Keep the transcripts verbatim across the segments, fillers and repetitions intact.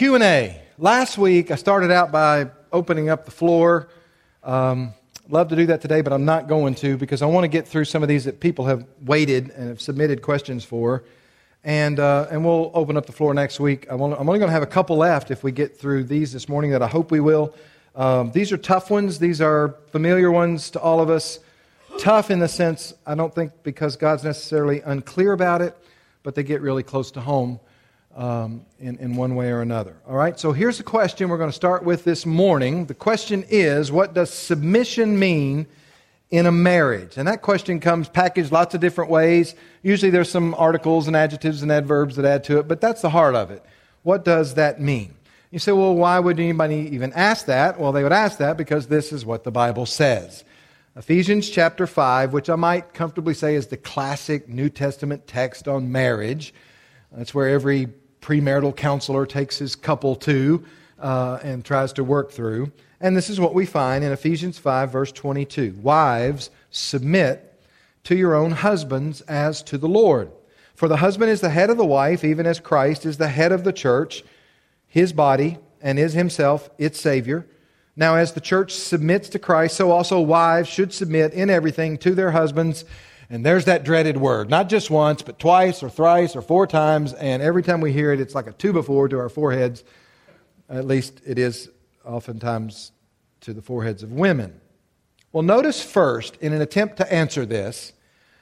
Q and A. Last week, I started out by opening up the floor. Um, love to do that today, but I'm not going to because I want to get through some of these that people have waited and have submitted questions for. And uh, and we'll open up the floor next week. I'm only, I'm only going to have a couple left if we get through these this morning that I hope we will. Um, these are tough ones. These are familiar ones to all of us. Tough in the sense, I don't think because God's necessarily unclear about it, but they get really close to home um, in, in one way or another. All right, so here's the question we're going to start with this morning. The question is, what does submission mean in a marriage? And that question comes packaged lots of different ways. Usually there's some articles and adjectives and adverbs that add to it, but that's the heart of it. What does that mean? You say, well, why would anybody even ask that? Well, they would ask that because this is what the Bible says. Ephesians chapter five, which I might comfortably say is the classic New Testament text on marriage. That's where every premarital counselor takes his couple to uh, and tries to work through. And this is what we find in Ephesians five, verse twenty-two. Wives, submit to your own husbands as to the Lord. For the husband is the head of the wife, even as Christ is the head of the church, his body, and is himself its Savior. Now, as the church submits to Christ, so also wives should submit in everything to their husbands. And there's that dreaded word. Not just once, but twice or thrice or four times. And every time we hear it, it's like a two before to our foreheads. At least it is oftentimes to the foreheads of women. Well, notice first, in an attempt to answer this,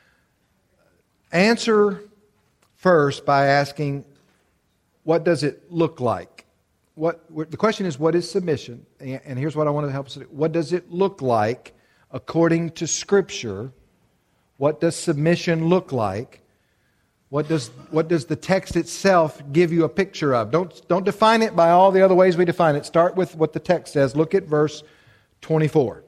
answer first by asking, what does it look like? What the question is, what is submission? And here's what I want to help us do. What does it look like according to Scripture? What does submission look like? What does what does the text itself give you a picture of? Don't, don't define it by all the other ways we define it. Start with what the text says. Look at verse twenty-four.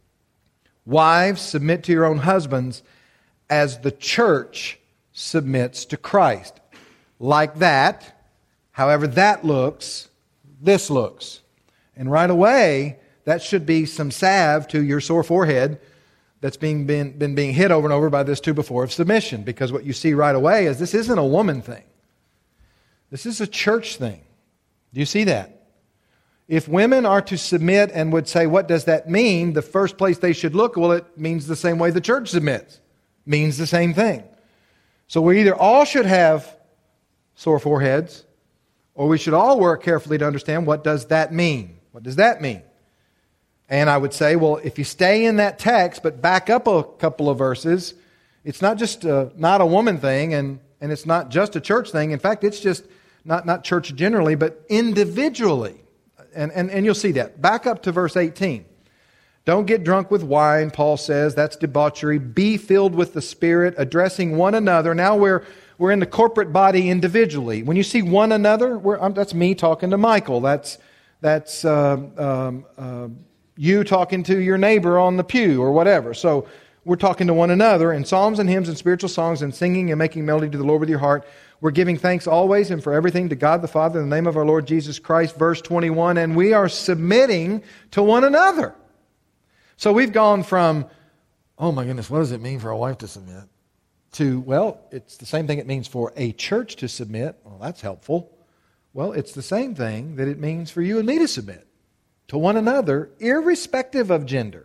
Wives, submit to your own husbands as the church submits to Christ. Like that, however that looks, this looks. And right away, that should be some salve to your sore forehead that's being been, been being hit over and over by this two before of submission. Because what you see right away is this isn't a woman thing. This is a church thing. Do you see that? If women are to submit and would say, what does that mean? The first place they should look, well, it means the same way the church submits. Means the same thing. So we either all should have sore foreheads, or we should all work carefully to understand what does that mean. What does that mean? And I would say, well, if you stay in that text, but back up a couple of verses, it's not just a, not a woman thing, and, and it's not just a church thing. In fact, it's just not, not church generally, but individually. And, and, and you'll see that. Back up to verse eighteen. Don't get drunk with wine, Paul says. That's debauchery. Be filled with the Spirit, addressing one another. Now we're We're in the corporate body individually. When you see one another, we're, um, that's me talking to Michael. That's that's uh, um, uh, you talking to your neighbor on the pew or whatever. So we're talking to one another in psalms and hymns and spiritual songs and singing and making melody to the Lord with your heart. We're giving thanks always and for everything to God the Father in the name of our Lord Jesus Christ. Verse twenty-one, and we are submitting to one another. So we've gone from, oh my goodness, what does it mean for a wife to submit? To, well, it's the same thing it means for a church to submit. Well, that's helpful. Well, it's the same thing that it means for you and me to submit to one another, irrespective of gender.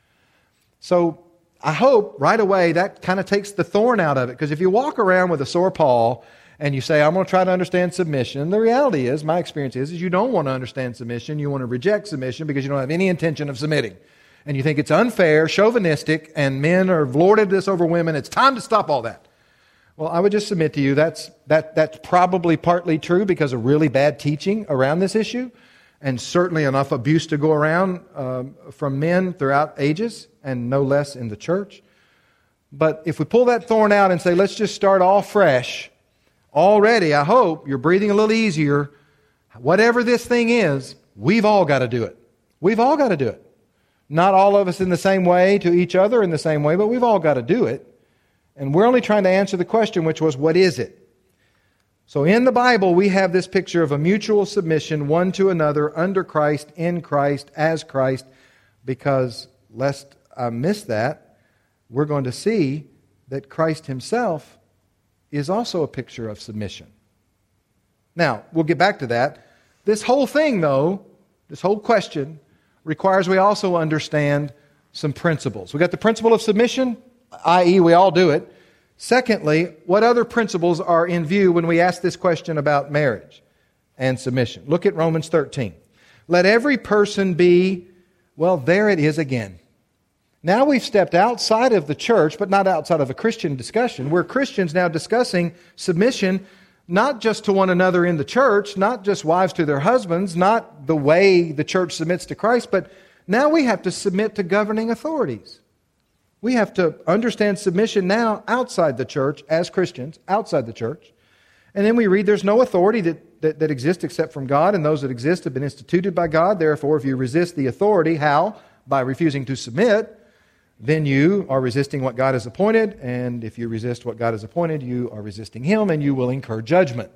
So I hope right away that kind of takes the thorn out of it. Because if you walk around with a sore paw and you say, I'm going to try to understand submission, the reality is, my experience is, is you don't want to understand submission. You want to reject submission because you don't have any intention of submitting. And you think it's unfair, chauvinistic, and men are lorded this over women. It's time to stop all that. Well, I would just submit to you that's that that's probably partly true because of really bad teaching around this issue, and certainly enough abuse to go around um, from men throughout ages, and no less in the church. But if we pull that thorn out and say, let's just start all fresh, already, I hope you're breathing a little easier. Whatever this thing is, we've all got to do it. We've all got to do it. Not all of us in the same way to each other in the same way, but we've all got to do it. And we're only trying to answer the question, which was, what is it? So in the Bible, we have this picture of a mutual submission one to another, under Christ, in Christ, as Christ, because lest I miss that, we're going to see that Christ himself is also a picture of submission. Now, we'll get back to that. This whole thing, though, this whole question requires we also understand some principles. We got the principle of submission, that is we all do it. Secondly, what other principles are in view when we ask this question about marriage and submission? Look at Romans thirteen. Let every person be, well, there it is again. Now we've stepped outside of the church, but not outside of a Christian discussion. We're Christians now discussing submission, not just to one another in the church, not just wives to their husbands, not the way the church submits to Christ, but now we have to submit to governing authorities. We have to understand submission now outside the church as Christians, outside the church. And then we read there's no authority that, that, that exists except from God, and those that exist have been instituted by God. Therefore, if you resist the authority, how? By refusing to submit, then you are resisting what God has appointed, and if you resist what God has appointed, you are resisting Him, and you will incur judgment.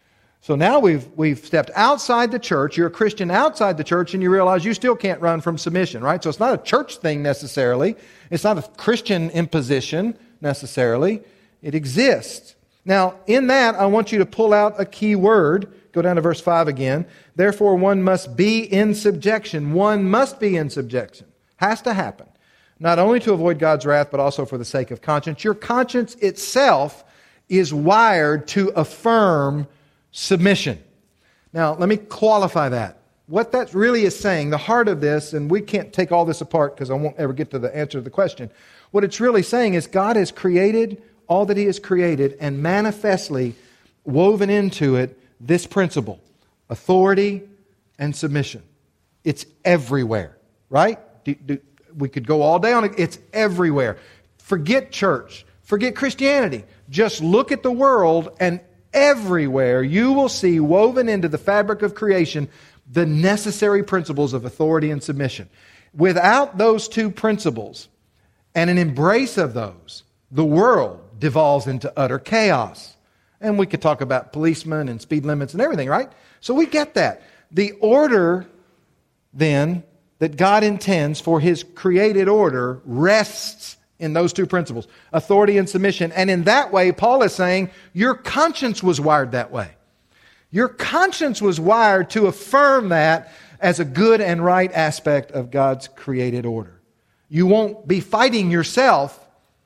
So now we've we've stepped outside the church. You're a Christian outside the church, and you realize you still can't run from submission, right? So it's not a church thing necessarily. It's not a Christian imposition necessarily. It exists. Now, in that, I want you to pull out a key word. Go down to verse five again. Therefore, one must be in subjection. One must be in subjection. Has to happen. Not only to avoid God's wrath, but also for the sake of conscience. Your conscience itself is wired to affirm submission. Now, let me qualify that. What that really is saying, the heart of this, and we can't take all this apart because I won't ever get to the answer to the question. What it's really saying is God has created all that He has created and manifestly woven into it this principle, authority and submission. It's everywhere, right? Do, do, we could go all day on it. It's everywhere. Forget church. Forget Christianity. Just look at the world, and everywhere you will see woven into the fabric of creation the necessary principles of authority and submission. Without those two principles and an embrace of those, the world devolves into utter chaos. And we could talk about policemen and speed limits and everything, right? So we get that. The order, then, that God intends for His created order rests in those two principles, authority and submission. And in that way, Paul is saying, your conscience was wired that way. Your conscience was wired to affirm that as a good and right aspect of God's created order. You won't be fighting yourself,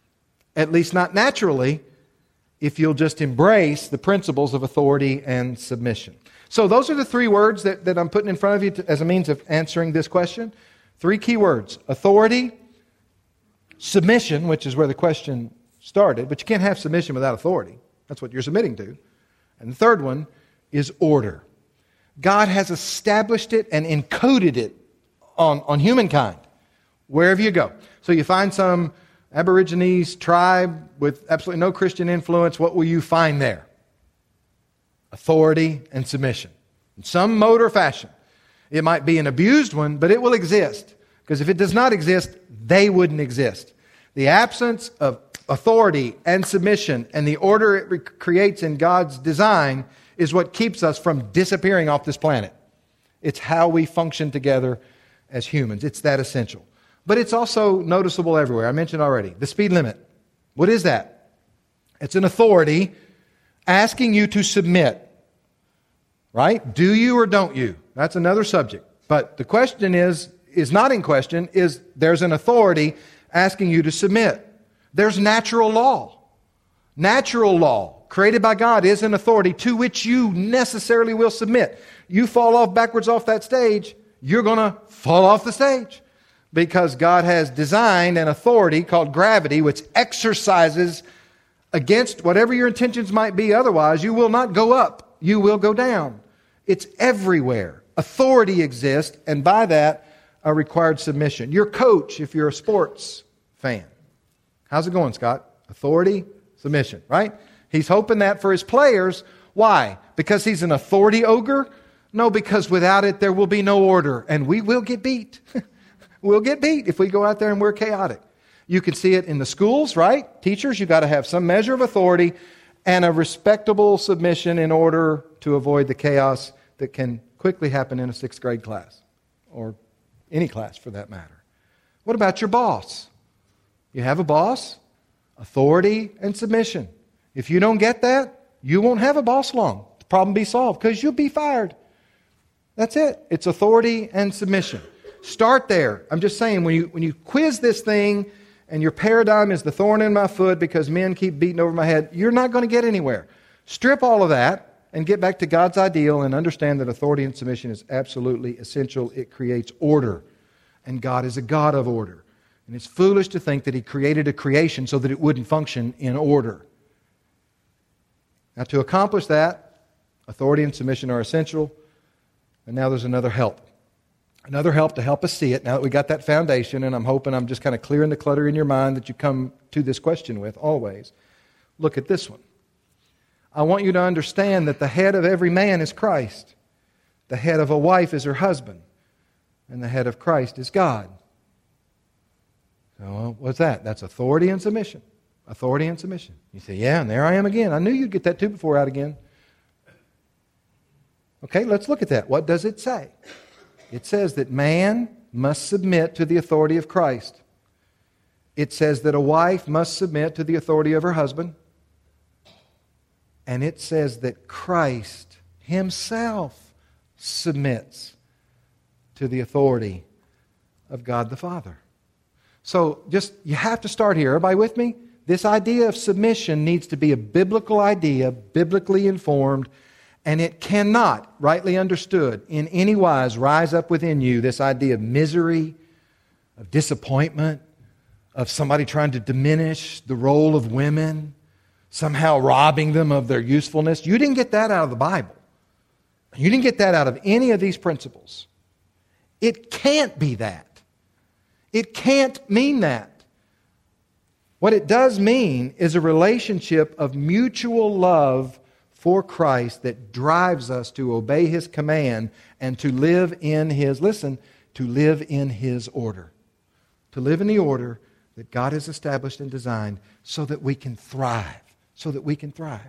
at least not naturally, if you'll just embrace the principles of authority and submission. So those are the three words that, that I'm putting in front of you to, as a means of answering this question. Three key words: authority, submission, which is where the question started, but you can't have submission without authority. That's what you're submitting to. And the third one is order. God has established it and encoded it on, on humankind, wherever you go. So you find some Aborigines tribe with absolutely no Christian influence, what will you find there? Authority and submission. In some mode or fashion. It might be an abused one, but it will exist. Because if it does not exist, they wouldn't exist. The absence of authority and submission and the order it re- creates in God's design is what keeps us from disappearing off this planet. It's how we function together as humans. It's that essential. But it's also noticeable everywhere. I mentioned already, the speed limit. What is that? It's an authority asking you to submit. Right? Do you or don't you? That's another subject. But the question is, is not in question, is there's an authority asking you to submit. There's natural law. Natural law created by God is an authority to which you necessarily will submit. You fall off backwards off that stage, you're going to fall off the stage. Because God has designed an authority called gravity, which exercises against whatever your intentions might be otherwise. You will not go up. You will go down. It's everywhere. Authority exists, and by that, a required submission. Your coach, if you're a sports fan. How's it going, Scott? Authority, submission, right? He's hoping that for his players. Why? Because he's an authority ogre? No, because without it, there will be no order, and we will get beat. We'll get beat if we go out there and we're chaotic. You can see it in the schools, right? Teachers, you've got to have some measure of authority and a respectable submission in order to avoid the chaos that can quickly happen in a sixth grade class, or any class for that matter. What about your boss? You have a boss, authority and submission. If you don't get that, you won't have a boss long. The problem be solved because you'll be fired. That's it. It's authority and submission. Start there. I'm just saying, when you when you quiz this thing and your paradigm is the thorn in my foot because men keep beating over my head, you're not going to get anywhere. Strip all of that and get back to God's ideal and understand that authority and submission is absolutely essential. It creates order. And God is a God of order. And it's foolish to think that He created a creation so that it wouldn't function in order. Now, to accomplish that, authority and submission are essential. And now there's another help. Another help to help us see it, now that we got that foundation, and I'm hoping I'm just kind of clearing the clutter in your mind that you come to this question with always. Look at this one. I want you to understand that the head of every man is Christ. The head of a wife is her husband. And the head of Christ is God. So what's that? That's authority and submission. Authority and submission. You say, yeah, and there I am again. I knew you'd get that two before out again. Okay, let's look at that. What does it say? It says that man must submit to the authority of Christ. It says that a wife must submit to the authority of her husband. And it says that Christ Himself submits to the authority of God the Father. So just, you have to start here. Everybody with me? This idea of submission needs to be a biblical idea, biblically informed, and it cannot, rightly understood, in any wise rise up within you this idea of misery, of disappointment, of somebody trying to diminish the role of women, somehow robbing them of their usefulness. You didn't get that out of the Bible. You didn't get that out of any of these principles. It can't be that. It can't mean that. What it does mean is a relationship of mutual love for Christ that drives us to obey His command and to live in His, listen, to live in His order. To live in the order that God has established and designed so that we can thrive. So that we can thrive.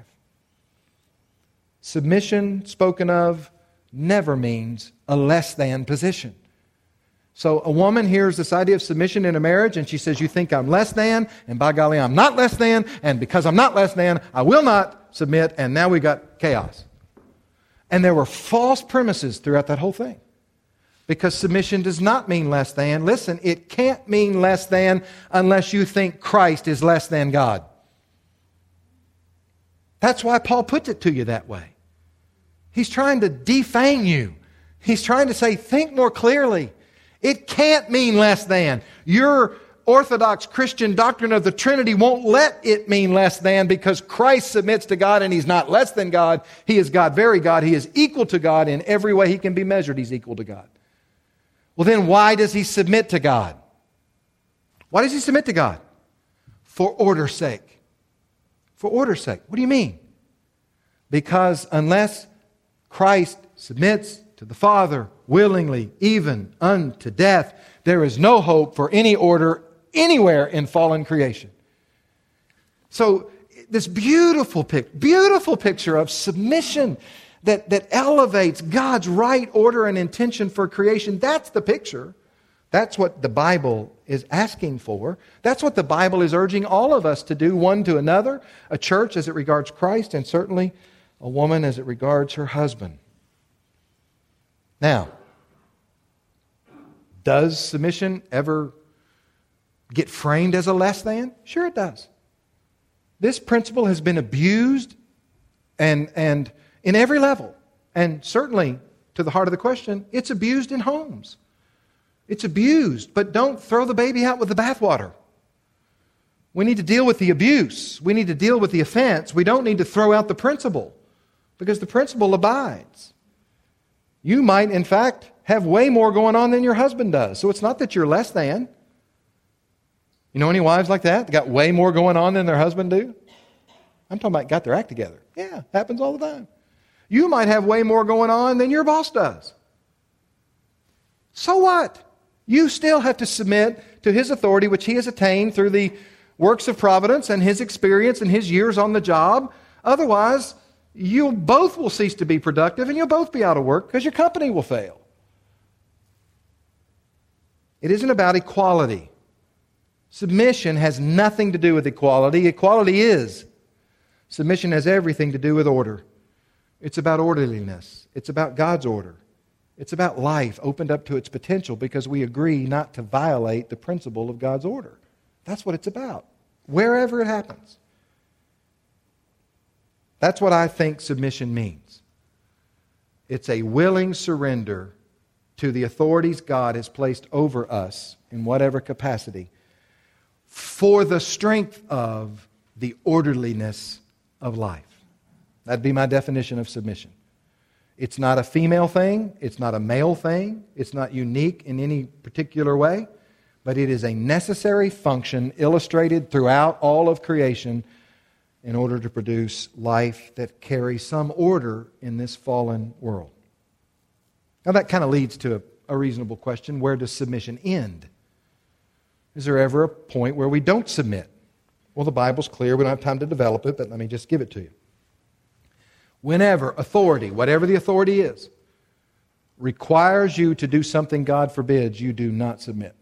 Submission, spoken of, never means a less than position. So a woman hears this idea of submission in a marriage and she says, you think I'm less than, and by golly, I'm not less than, and because I'm not less than, I will not submit, and now we got chaos. And there were false premises throughout that whole thing. Because submission does not mean less than. Listen, it can't mean less than unless you think Christ is less than God. That's why Paul puts it to you that way. He's trying to defang you. He's trying to say, think more clearly. It can't mean less than. Your Orthodox Christian doctrine of the Trinity won't let it mean less than, because Christ submits to God and He's not less than God. He is God, very God. He is equal to God in every way He can be measured. He's equal to God. Well, then why does He submit to God? Why does He submit to God? For order's sake. For order's sake. What do you mean? Because unless Christ submits to the Father willingly, even unto death, there is no hope for any order anywhere in fallen creation. So this beautiful pic, beautiful picture of submission that, that elevates God's right order and intention for creation, that's the picture. That's what the Bible is asking for. That's what the Bible is urging all of us to do, one to another, a church as it regards Christ, and certainly a woman as it regards her husband. Now, does submission ever get framed as a less than? Sure it does. This principle has been abused and, and in every level. And certainly, to the heart of the question, it's abused in homes. It's abused, but don't throw the baby out with the bathwater. We need to deal with the abuse. We need to deal with the offense. We don't need to throw out the principle, because the principle abides. You might, in fact, have way more going on than your husband does. So it's not that you're less than. You know any wives like that? They got way more going on than their husband do? I'm talking about got their act together. Yeah, happens all the time. You might have way more going on than your boss does. So what? You still have to submit to His authority, which He has attained through the works of providence and His experience and His years on the job. Otherwise, you both will cease to be productive and you'll both be out of work because your company will fail. It isn't about equality. Submission has nothing to do with equality. Equality is. Submission has everything to do with order. It's about orderliness. It's about God's order. It's about life opened up to its potential because we agree not to violate the principle of God's order. That's what it's about, wherever it happens. That's what I think submission means. It's a willing surrender to the authorities God has placed over us in whatever capacity for the strength of the orderliness of life. That'd be my definition of submission. It's not a female thing. It's not a male thing. It's not unique in any particular way. But it is a necessary function illustrated throughout all of creation in order to produce life that carries some order in this fallen world. Now that kind of leads to a, a reasonable question. Where does submission end? Is there ever a point where we don't submit? Well, the Bible's clear. We don't have time to develop it, but let me just give it to you. Whenever authority, whatever the authority is, requires you to do something God forbids, you do not submit.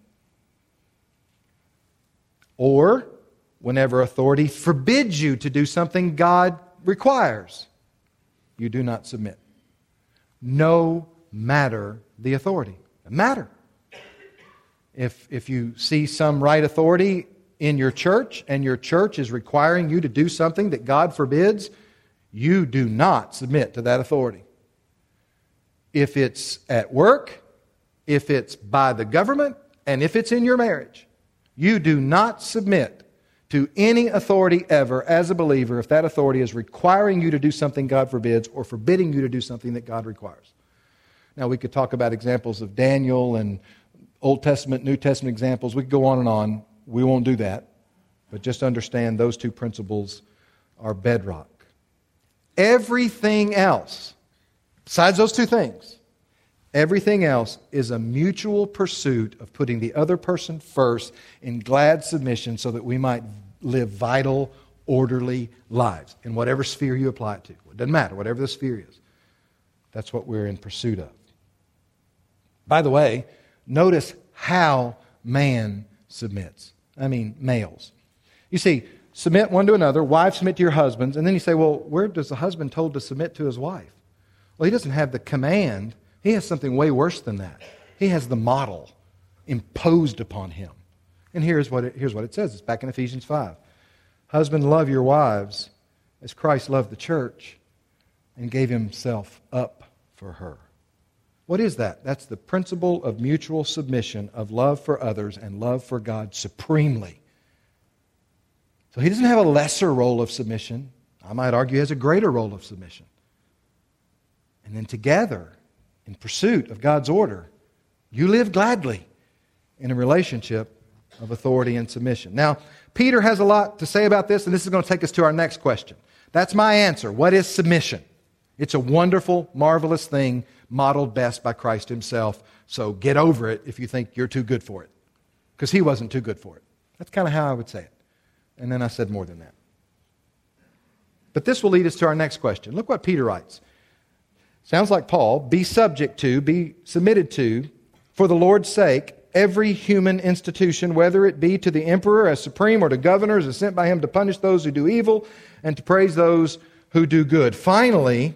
Or whenever authority forbids you to do something God requires, you do not submit. No matter the authority. No matter. If, if you see some right authority in your church and your church is requiring you to do something that God forbids, you do not submit to that authority. If it's at work, if it's by the government, and if it's in your marriage, you do not submit to any authority ever as a believer if that authority is requiring you to do something God forbids or forbidding you to do something that God requires. Now, we could talk about examples of Daniel and Old Testament, New Testament examples. We could go on and on. We won't do that. But just understand those two principles are bedrock. Everything else, besides those two things, everything else is a mutual pursuit of putting the other person first in glad submission so that we might live vital, orderly lives in whatever sphere you apply it to. It doesn't matter, whatever the sphere is. That's what we're in pursuit of. By the way, notice how man submits. I mean, males. You see, submit one to another, wives submit to your husbands, and then you say, well, where does the husband told to submit to his wife? Well, he doesn't have the command. He has something way worse than that. He has the model imposed upon him. And here's what it, here's what it says. It's back in Ephesians five. Husbands, love your wives as Christ loved the church and gave himself up for her. What is that? That's the principle of mutual submission, of love for others and love for God supremely. So he doesn't have a lesser role of submission. I might argue he has a greater role of submission. And then together, in pursuit of God's order, you live gladly in a relationship of authority and submission. Now, Peter has a lot to say about this, and this is going to take us to our next question. That's my answer. What is submission? It's a wonderful, marvelous thing modeled best by Christ himself. So get over it if you think you're too good for it. Because he wasn't too good for it. That's kind of how I would say it. And then I said more than that. But this will lead us to our next question. Look what Peter writes. Sounds like Paul. Be subject to, be submitted to, for the Lord's sake, every human institution, whether it be to the emperor as supreme or to governors as sent by him to punish those who do evil and to praise those who do good. Finally,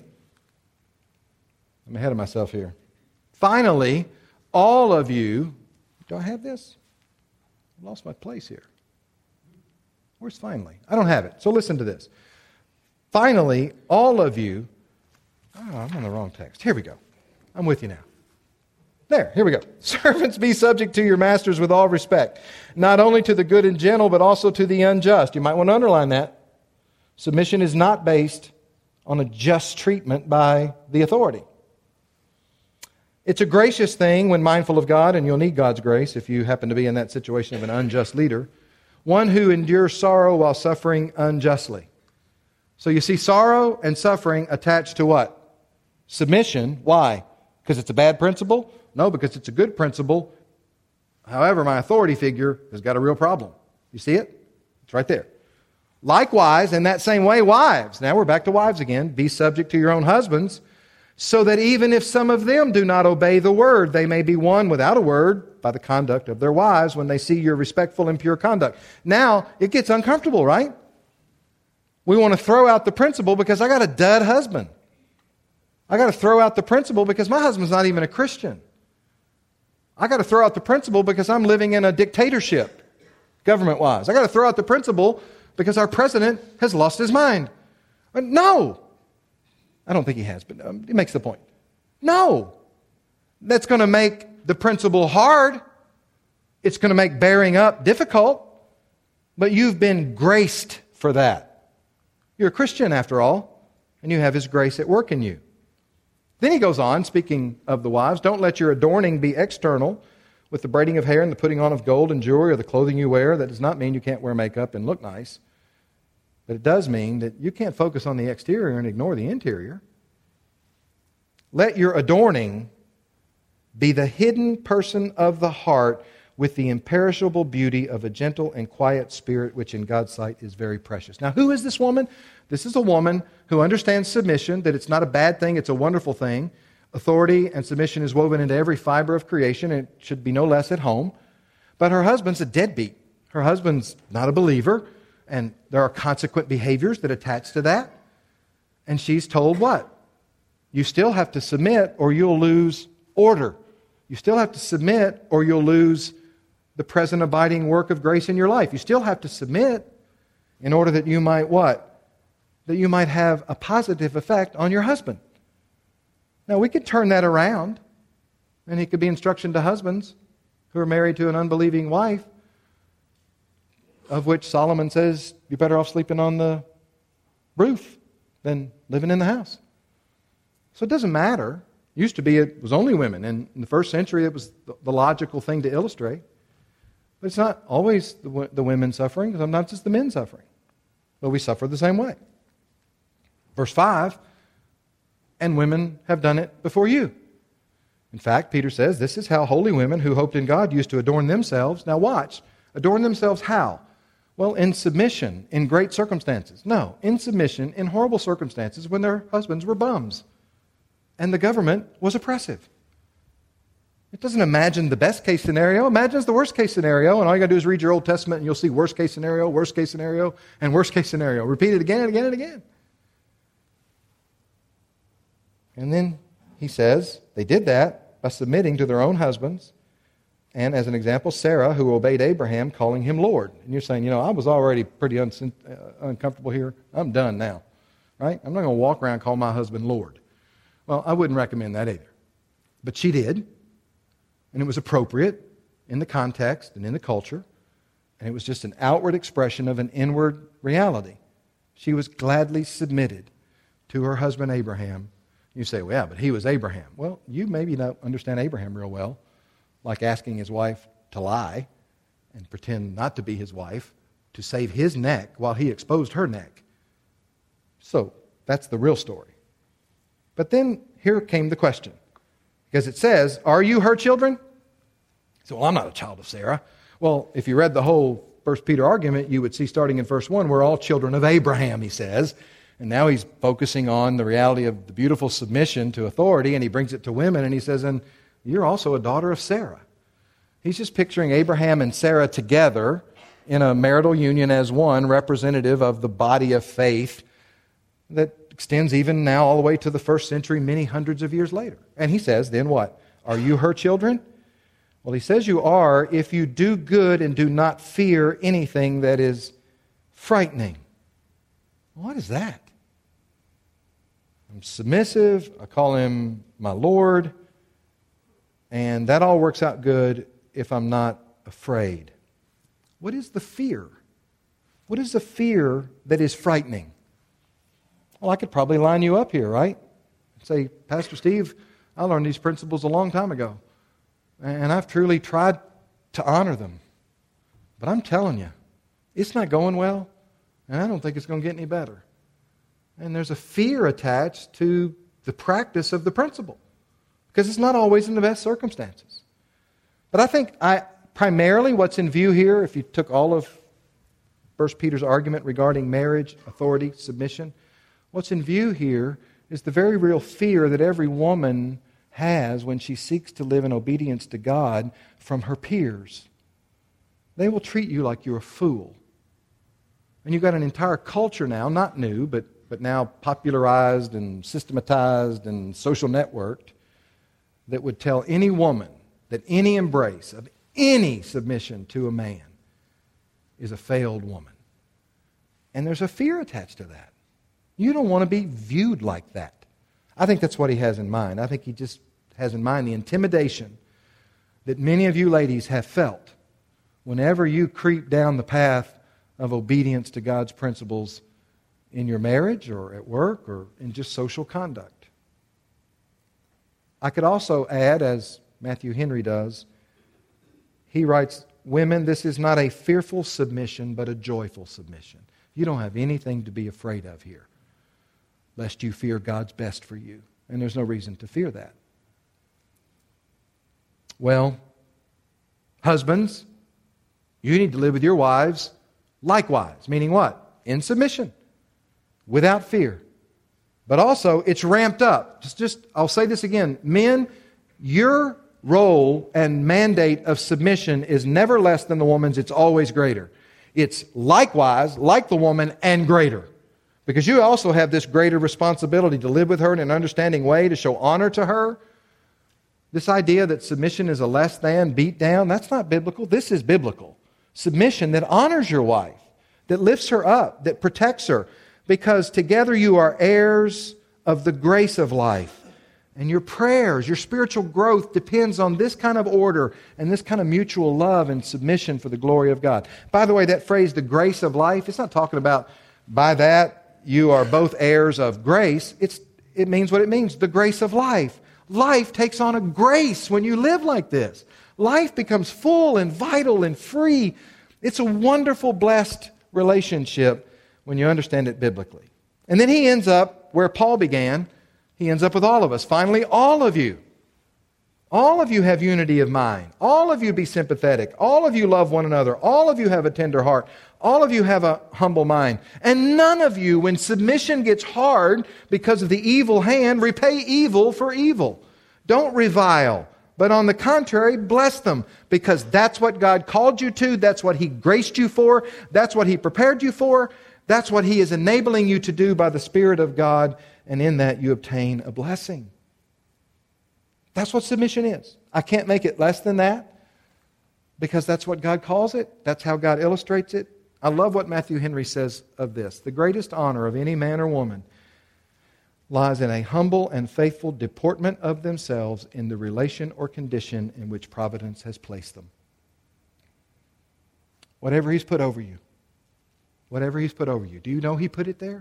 I'm ahead of myself here. Finally, all of you, do I have this? I lost my place here. Where's finally? I don't have it. So listen to this. Finally, all of you, oh, I'm on the wrong text. Here we go. I'm with you now. There, here we go. Servants, be subject to your masters with all respect, not only to the good and gentle, but also to the unjust. You might want to underline that. Submission is not based on a just treatment by the authority. It's a gracious thing when mindful of God, and you'll need God's grace if you happen to be in that situation of an unjust leader. One who endures sorrow while suffering unjustly. So you see sorrow and suffering attached to what? Submission. Why? Because it's a bad principle? No, because it's a good principle. However, my authority figure has got a real problem. You see it? It's right there. Likewise, in that same way, wives. Now we're back to wives again. Be subject to your own husbands, so that even if some of them do not obey the word, they may be won without a word by the conduct of their wives when they see your respectful and pure conduct. Now, it gets uncomfortable, right? We want to throw out the principle because I got a dud husband. I got to throw out the principle because my husband's not even a Christian. I got to throw out the principle because I'm living in a dictatorship, government-wise. I got to throw out the principle because our president has lost his mind. No. I don't think he has, but um, he makes the point. No. That's going to make the principle hard. It's going to make bearing up difficult. But you've been graced for that. You're a Christian after all, and you have His grace at work in you. Then he goes on, speaking of the wives, don't let your adorning be external, with the braiding of hair and the putting on of gold and jewelry or the clothing you wear. That does not mean you can't wear makeup and look nice. But it does mean that you can't focus on the exterior and ignore the interior. Let your adorning be the hidden person of the heart with the imperishable beauty of a gentle and quiet spirit, which in God's sight is very precious. Now, who is this woman? This is a woman who understands submission, that it's not a bad thing, it's a wonderful thing. Authority and submission is woven into every fiber of creation, and it should be no less at home. But her husband's a deadbeat. Her husband's not a believer, and there are consequent behaviors that attach to that. And she's told what? You still have to submit or you'll lose order. You still have to submit or you'll lose the present abiding work of grace in your life. You still have to submit in order that you might what? That you might have a positive effect on your husband. Now, we could turn that around, and it could be instruction to husbands who are married to an unbelieving wife, of which Solomon says you're better off sleeping on the roof than living in the house. So it doesn't matter. Used to be it was only women, and in the first century it was the logical thing to illustrate. But it's not always the, the women suffering, sometimes it's the men suffering. But we suffer the same way. Verse five, and women have done it before you. In fact, Peter says, this is how holy women who hoped in God used to adorn themselves. Now watch, adorn themselves how? Well, in submission, in great circumstances. No, in submission, in horrible circumstances when their husbands were bums and the government was oppressive. It doesn't imagine the best case scenario, it imagines the worst case scenario, and all you got to do is read your Old Testament and you'll see worst case scenario, worst case scenario, and worst case scenario. Repeat it again and again and again. And then he says they did that by submitting to their own husbands. And as an example, Sarah, who obeyed Abraham, calling him Lord. And you're saying, you know, I was already pretty un- uh, uncomfortable here. I'm done now. Right? I'm not going to walk around and call my husband Lord. Well, I wouldn't recommend that either. But she did. And it was appropriate in the context and in the culture. And it was just an outward expression of an inward reality. She was gladly submitted to her husband Abraham. You say, well, yeah, but he was Abraham. Well, you maybe don't understand Abraham real well, like asking his wife to lie and pretend not to be his wife to save his neck while he exposed her neck. So that's the real story. But then here came the question. Because it says, are you her children? So, well, I'm not a child of Sarah. Well, if you read the whole First Peter argument, you would see starting in verse one, we're all children of Abraham, he says. And now he's focusing on the reality of the beautiful submission to authority, and he brings it to women, and he says, and you're also a daughter of Sarah. He's just picturing Abraham and Sarah together in a marital union as one, representative of the body of faith that extends even now all the way to the first century, many hundreds of years later. And he says, then what? Are you her children? Well, he says you are if you do good and do not fear anything that is frightening. What is that? I'm submissive. I call him my Lord. And that all works out good if I'm not afraid. What is the fear? What is the fear that is frightening? Well, I could probably line you up here, right? Say, Pastor Steve, I learned these principles a long time ago. And I've truly tried to honor them. But I'm telling you, it's not going well. And I don't think it's going to get any better. And there's a fear attached to the practice of the principle. Because it's not always in the best circumstances. But I think I primarily what's in view here, if you took all of First Peter's argument regarding marriage, authority, submission, what's in view here is the very real fear that every woman has when she seeks to live in obedience to God from her peers. They will treat you like you're a fool. And you've got an entire culture now, not new, but but now popularized and systematized and social networked, that would tell any woman that any embrace of any submission to a man is a failed woman. And there's a fear attached to that. You don't want to be viewed like that. I think that's what he has in mind. I think he just has in mind the intimidation that many of you ladies have felt whenever you creep down the path of obedience to God's principles in your marriage or at work or in just social conduct. I could also add, as Matthew Henry does, he writes, women, this is not a fearful submission, but a joyful submission. You don't have anything to be afraid of here, lest you fear God's best for you. And there's no reason to fear that. Well, husbands, you need to live with your wives likewise. Meaning what? In submission, without fear. But also, it's ramped up. Just, just, I'll say this again. Men, your role and mandate of submission is never less than the woman's. It's always greater. It's likewise, like the woman, and greater. Because you also have this greater responsibility to live with her in an understanding way, to show honor to her. This idea that submission is a less than, beat down, that's not biblical. This is biblical. Submission that honors your wife, that lifts her up, that protects her. Because together you are heirs of the grace of life. And your prayers, your spiritual growth depends on this kind of order and this kind of mutual love and submission for the glory of God. By the way, that phrase, the grace of life, it's not talking about by that you are both heirs of grace. It's, it means what it means, the grace of life. Life takes on a grace when you live like this. Life becomes full and vital and free. It's a wonderful, blessed relationship when you understand it biblically. And then he ends up where Paul began. He ends up with all of us. Finally, all of you. All of you have unity of mind. All of you be sympathetic. All of you love one another. All of you have a tender heart. All of you have a humble mind. And none of you, when submission gets hard because of the evil hand, repay evil for evil. Don't revile, but on the contrary, bless them, because that's what God called you to. That's what He graced you for. That's what He prepared you for. That's what He is enabling you to do by the Spirit of God, and in that you obtain a blessing. That's what submission is. I can't make it less than that, because that's what God calls it. That's how God illustrates it. I love what Matthew Henry says of this. The greatest honor of any man or woman lies in a humble and faithful deportment of themselves in the relation or condition in which providence has placed them. Whatever He's put over you. Whatever He's put over you. Do you know He put it there?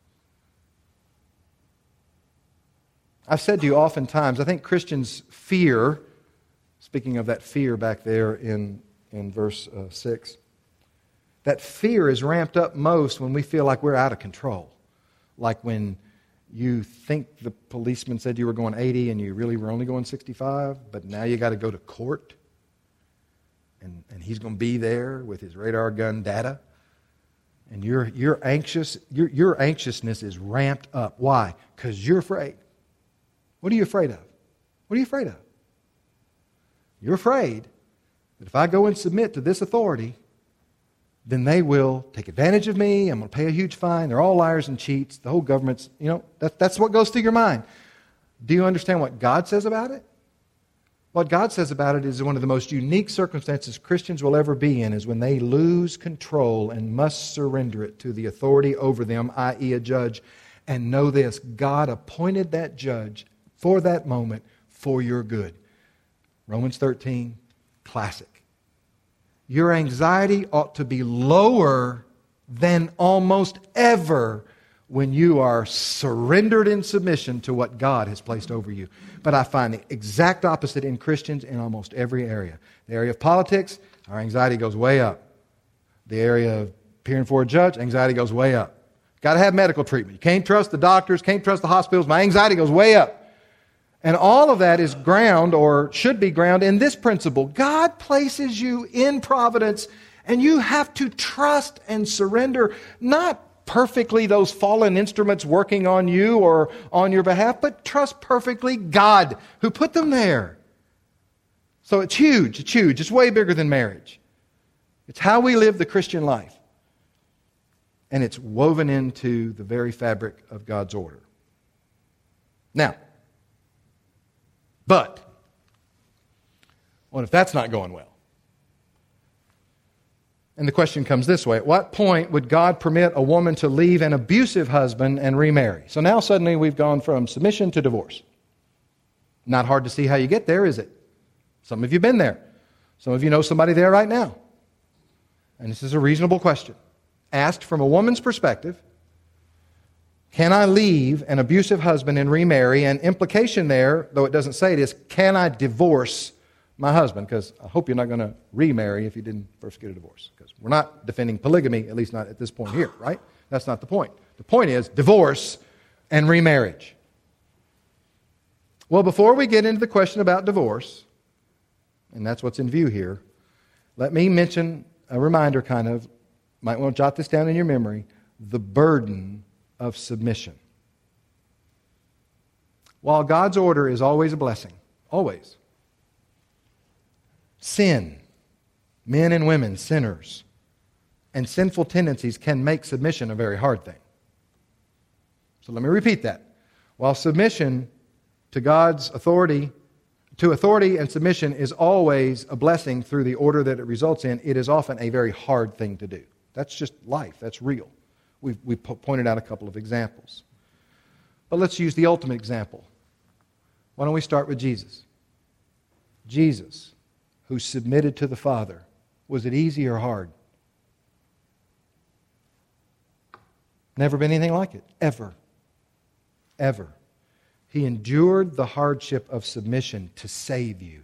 I've said to you oftentimes, I think Christians fear, speaking of that fear back there in, in verse uh, six, that fear is ramped up most when we feel like we're out of control. Like when you think the policeman said you were going eighty and you really were only going sixty-five, but now you got to go to court and, and he's going to be there with his radar gun data. And you're, you're anxious, your, your anxiousness is ramped up. Why? Because you're afraid. What are you afraid of? What are you afraid of? You're afraid that if I go and submit to this authority, then they will take advantage of me. I'm going to pay a huge fine. They're all liars and cheats. The whole government's, you know, that, that's what goes through your mind. Do you understand what God says about it? What God says about it is one of the most unique circumstances Christians will ever be in is when they lose control and must surrender it to the authority over them, that is a judge. And know this, God appointed that judge for that moment for your good. Romans thirteen, classic. Your anxiety ought to be lower than almost ever when you are surrendered in submission to what God has placed over you. But I find the exact opposite in Christians in almost every area. The area of politics, our anxiety goes way up. The area of appearing for a judge, anxiety goes way up. Got to have medical treatment. You can't trust the doctors, can't trust the hospitals. My anxiety goes way up. And all of that is ground, or should be ground, in this principle. God places you in providence, and you have to trust and surrender, not perfectly those fallen instruments working on you or on your behalf, but trust perfectly God who put them there. So it's huge, it's huge, it's way bigger than marriage. It's how we live the Christian life. And it's woven into the very fabric of God's order. Now, but, what if that's not going well? And the question comes this way. At what point would God permit a woman to leave an abusive husband and remarry? So now suddenly we've gone from submission to divorce. Not hard to see how you get there, is it? Some of you have been there. Some of you know somebody there right now. And this is a reasonable question. Asked from a woman's perspective, can I leave an abusive husband and remarry? And implication there, though it doesn't say it, is can I divorce my husband? Because I hope you're not going to remarry if you didn't first get a divorce. Because we're not defending polygamy, at least not at this point here, right? That's not the point. The point is divorce and remarriage. Well, before we get into the question about divorce, and that's what's in view here, let me mention a reminder kind of, might want to jot this down in your memory, the burden of submission. While God's order is always a blessing, always, sin, men and women, sinners, and sinful tendencies can make submission a very hard thing. So let me repeat that. While submission to God's authority, to authority and submission is always a blessing through the order that it results in, it is often a very hard thing to do. That's just life. That's real. We've, we've pointed out a couple of examples. But let's use the ultimate example. Why don't we start with Jesus? Jesus, who submitted to the Father. Was it easy or hard? Never been anything like it. Ever. Ever. He endured the hardship of submission to save you.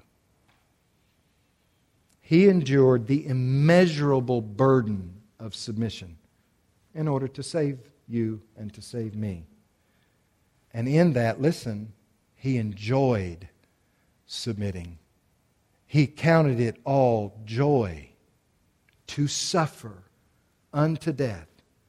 He endured the immeasurable burden of submission in order to save you and to save me. And in that, listen, he enjoyed submitting. He counted it all joy to suffer unto death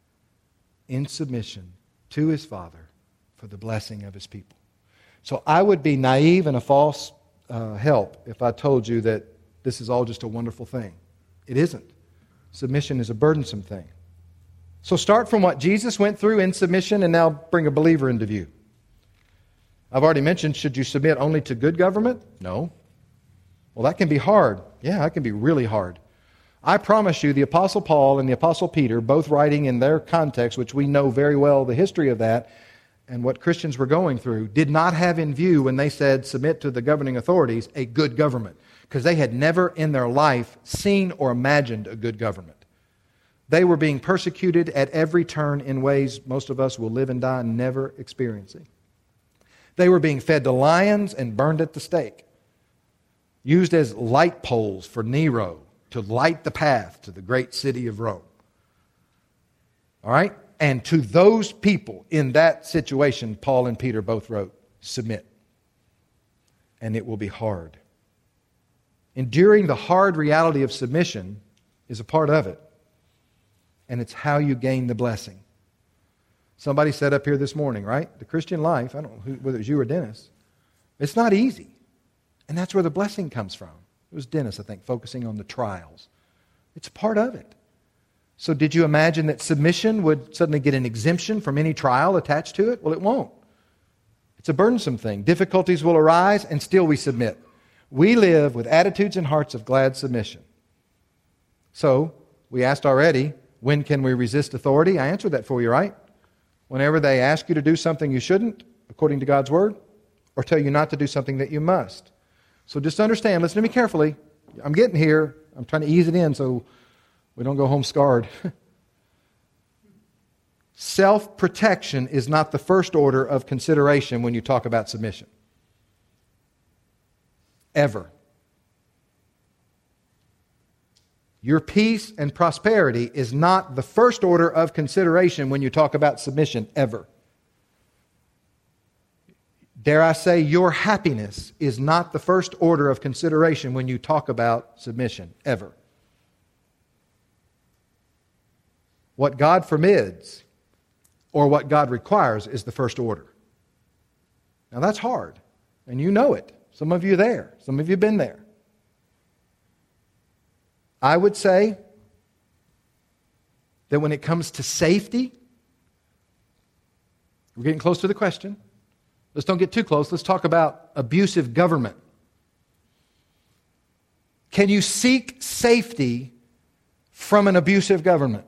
in submission to his Father for the blessing of his people. So I would be naive and a false uh, help if I told you that this is all just a wonderful thing. It isn't. Submission is a burdensome thing. So start from what Jesus went through in submission and now bring a believer into view. I've already mentioned, should you submit only to good government? No. Well, that can be hard. Yeah, that can be really hard. I promise you, the Apostle Paul and the Apostle Peter, both writing in their context, which we know very well the history of that, and what Christians were going through, did not have in view when they said submit to the governing authorities a good government, because they had never in their life seen or imagined a good government. They were being persecuted at every turn in ways most of us will live and die never experiencing. They were being fed to lions and burned at the stake, used as light poles for Nero to light the path to the great city of Rome. All right? And to those people in that situation, Paul and Peter both wrote, submit. And it will be hard. Enduring the hard reality of submission is a part of it. And it's how you gain the blessing. Somebody said up here this morning, right? The Christian life, I don't know who, whether it was you or Dennis, it's not easy. And that's where the blessing comes from. It was Dennis, I think, focusing on the trials. It's part of it. So did you imagine that submission would suddenly get an exemption from any trial attached to it? Well, it won't. It's a burdensome thing. Difficulties will arise, and still we submit. We live with attitudes and hearts of glad submission. So, we asked already, when can we resist authority? I answered that for you, right? Whenever they ask you to do something you shouldn't, according to God's Word, or tell you not to do something that you must. So just understand, listen to me carefully. I'm getting here. I'm trying to ease it in so we don't go home scarred. Self-protection is not the first order of consideration when you talk about submission. Ever. Your peace and prosperity is not the first order of consideration when you talk about submission, ever. Dare I say, your happiness is not the first order of consideration when you talk about submission, ever. What God forbids or what God requires is the first order. Now that's hard, and you know it. Some of you are there. Some of you have been there. that when it comes to safety, we're getting close to the question. Let's don't get too close. Let's talk about abusive government. Can you seek safety from an abusive government?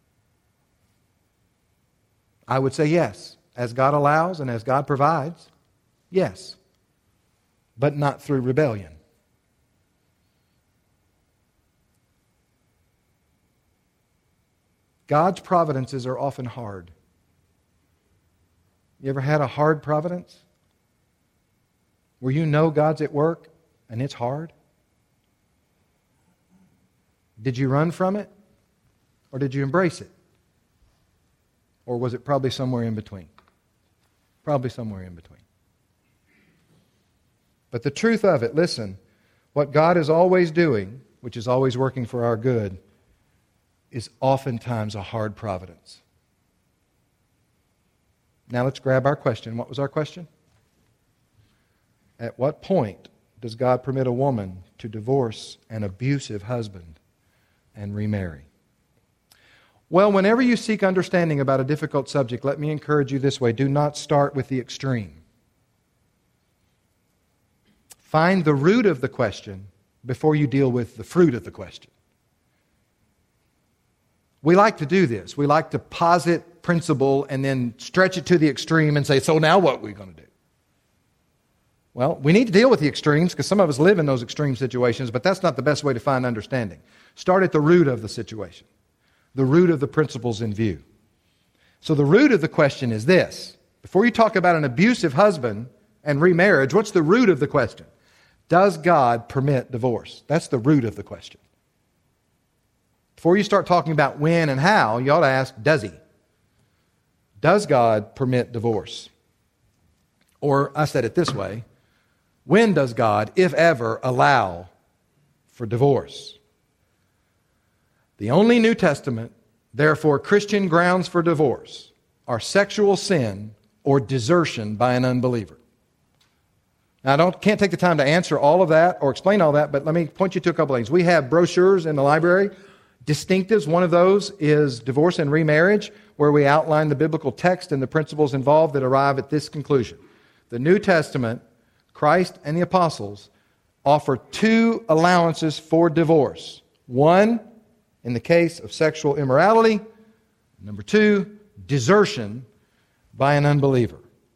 I would say yes. As God allows and as God provides, yes. But not through rebellion. God's providences are often hard. You ever had a hard providence? Where you know God's at work and it's hard? Did you run from it? Or did you embrace it? Or was it probably somewhere in between? Probably somewhere in between. But the truth of it, listen, what God is always doing, which is always working for our good, is oftentimes a hard providence. Now let's grab our question. What was our question? At what point does God permit a woman to divorce an abusive husband and remarry? Well, whenever you seek understanding about a difficult subject, let me encourage you this way. Do not start with the extreme. Find the root of the question before you deal with the fruit of the question. We like to do this. We like to posit principle and then stretch it to the extreme and say, so now what are we going to do? Well, we need to deal with the extremes because some of us live in those extreme situations, but that's not the best way to find understanding. Start at the root of the situation, the root of the principles in view. So the root of the question is this. Before you talk about an abusive husband and remarriage, what's the root of the question? Does God permit divorce? That's the root of the question. Before you start talking about when and how, you ought to ask, does He? Does God permit divorce? Or, I said it this way, when does God, if ever, allow for divorce? The only New Testament, therefore, Christian grounds for divorce are sexual sin or desertion by an unbeliever. Now, I don't, can't take the time to answer all of that or explain all that, but let me point you to a couple things. We have brochures in the library, distinctives. One of those is divorce and remarriage, where we outline the biblical text and the principles involved that arrive at this conclusion. The New Testament, Christ and the apostles, offer two allowances for divorce. One, in the case of sexual immorality. Number two, desertion by an unbeliever.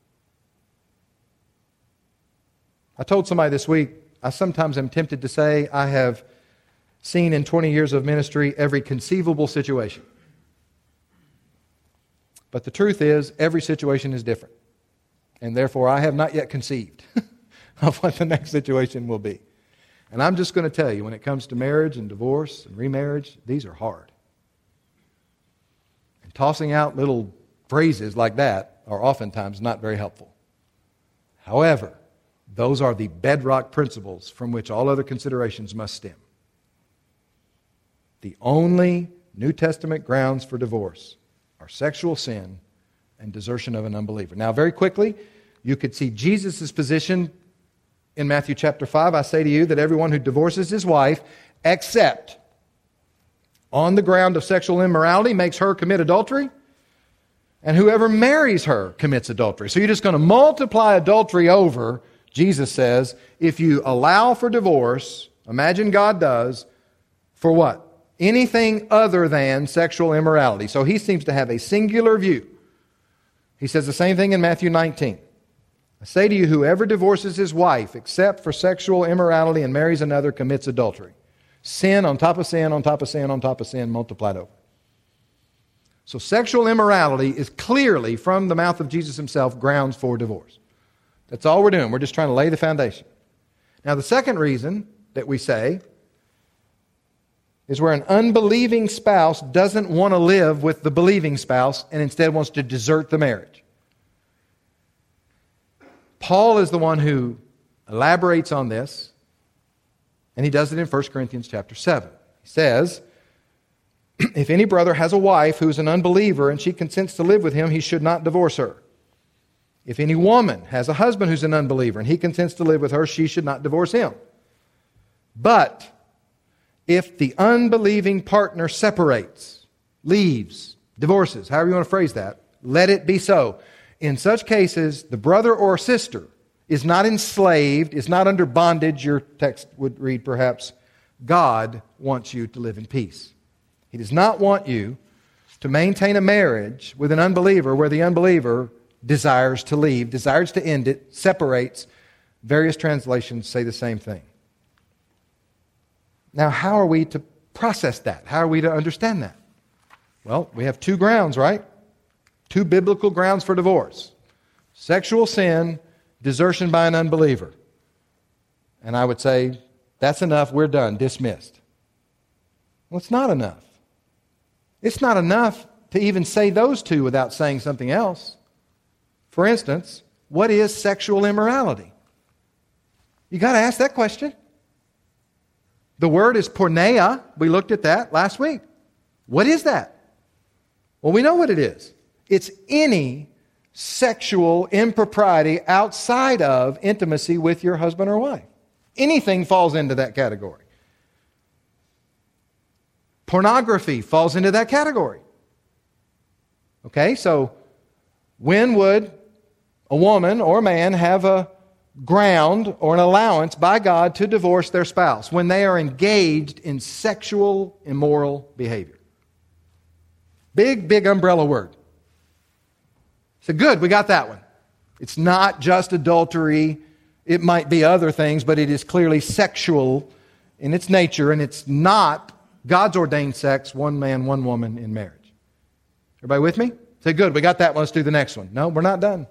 I told somebody this week, I sometimes am tempted to say I have seen in twenty years of ministry every conceivable situation. But the truth is, every situation is different. And therefore, I have not yet conceived of what the next situation will be. And I'm just going to tell you, when it comes to marriage and divorce and remarriage, these are hard. And tossing out little phrases like that are oftentimes not very helpful. However, those are the bedrock principles from which all other considerations must stem. The only New Testament grounds for divorce are sexual sin and desertion of an unbeliever. Now, very quickly, you could see Jesus' position in Matthew chapter five. I say to you that everyone who divorces his wife, except on the ground of sexual immorality, makes her commit adultery, and whoever marries her commits adultery. So you're just going to multiply adultery over, Jesus says, if you allow for divorce, imagine God does, for what? Anything other than sexual immorality. So he seems to have a singular view. He says the same thing in Matthew nineteen. I say to you, whoever divorces his wife except for sexual immorality and marries another commits adultery. Sin on top of sin on top of sin on top of sin multiplied over. So sexual immorality is clearly, from the mouth of Jesus himself, grounds for divorce. That's all we're doing. We're just trying to lay the foundation. Now, the second reason that we say is where an unbelieving spouse doesn't want to live with the believing spouse and instead wants to desert the marriage. Paul is the one who elaborates on this, and he does it in First Corinthians chapter seven. He says, if any brother has a wife who is an unbeliever and she consents to live with him, he should not divorce her. If any woman has a husband who's an unbeliever and he consents to live with her, she should not divorce him. But if the unbelieving partner separates, leaves, divorces, however you want to phrase that, let it be so. In such cases, the brother or sister is not enslaved, is not under bondage. Your text would read perhaps, God wants you to live in peace. He does not want you to maintain a marriage with an unbeliever where the unbeliever desires to leave, desires to end it, separates. Various translations say the same thing. Now, how are we to process that? How are we to understand that? Well, we have two grounds, right? Two biblical grounds for divorce. Sexual sin, desertion by an unbeliever. And I would say, that's enough, we're done, dismissed. Well, it's not enough. It's not enough to even say those two without saying something else. For instance, what is sexual immorality? You got to ask that question. The word is porneia. We looked at that last week. What is that? Well, we know what it is. It's any sexual impropriety outside of intimacy with your husband or wife. Anything falls into that category. Pornography falls into that category. Okay, so when would a woman or a man have a ground or an allowance by God to divorce their spouse? When they are engaged in sexual immoral behavior. Big, big umbrella word. So good, we got that one. It's not just adultery. It might be other things, but it is clearly sexual in its nature, and it's not God's ordained sex, one man, one woman in marriage. Everybody with me? Say, good, we got that one. Let's do the next one. No, we're not done.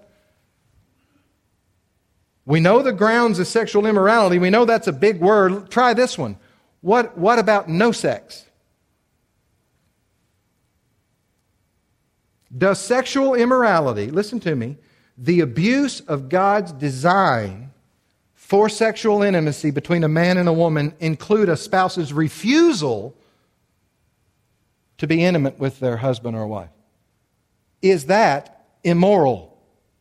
We know the grounds of sexual immorality. We know that's a big word. Try this one. What, what about no sex? Does sexual immorality, listen to me, the abuse of God's design for sexual intimacy between a man and a woman include a spouse's refusal to be intimate with their husband or wife? Is that immoral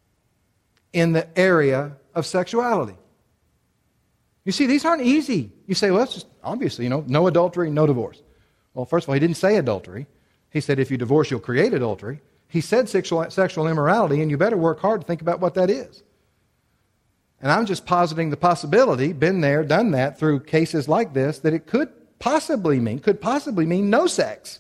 in the area of sexuality? You see, these aren't easy. You say, well, that's just obviously, you know, no adultery, no divorce. Well, first of all, he didn't say adultery. He said if you divorce, you'll create adultery. He said sexual, sexual immorality, and you better work hard to think about what that is. And I'm just positing the possibility, been there, done that, through cases like this, that it could possibly mean, could possibly mean no sex.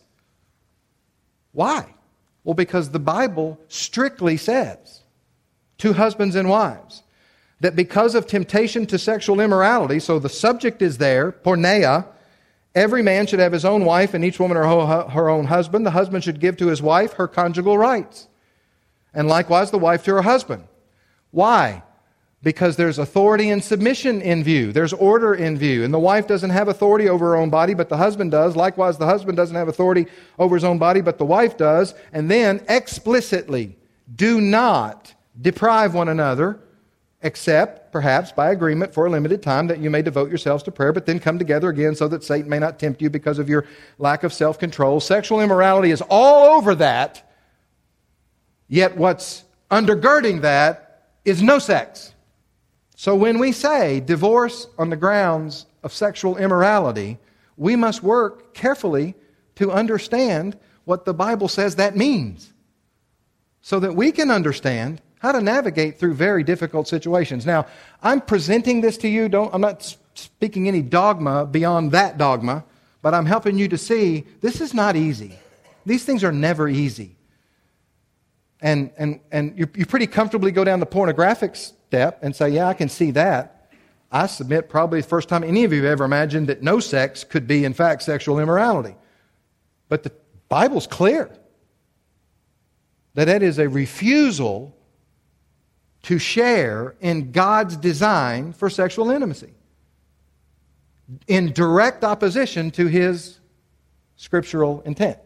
Why? Well, because the Bible strictly says to husbands and wives that because of temptation to sexual immorality, so the subject is there, porneia, every man should have his own wife and each woman her, her own husband. The husband should give to his wife her conjugal rights. And likewise the wife to her husband. Why? Because there's authority and submission in view. There's order in view. And the wife doesn't have authority over her own body, but the husband does. Likewise, the husband doesn't have authority over his own body, but the wife does. And then explicitly, do not deprive one another, except perhaps by agreement for a limited time that you may devote yourselves to prayer, but then come together again so that Satan may not tempt you because of your lack of self-control. Sexual immorality is all over that, yet what's undergirding that is no sex. So when we say divorce on the grounds of sexual immorality, we must work carefully to understand what the Bible says that means, so that we can understand how to navigate through very difficult situations. Now, I'm presenting this to you. Don't, I'm not speaking any dogma beyond that dogma, but I'm helping you to see this is not easy. These things are never easy. And, and, and you, you pretty comfortably go down the pornographic step and say, yeah, I can see that. I submit probably the first time any of you have ever imagined that no sex could be, in fact, sexual immorality. But the Bible's clear that it is a refusal to share in God's design for sexual intimacy, in direct opposition to His scriptural intent.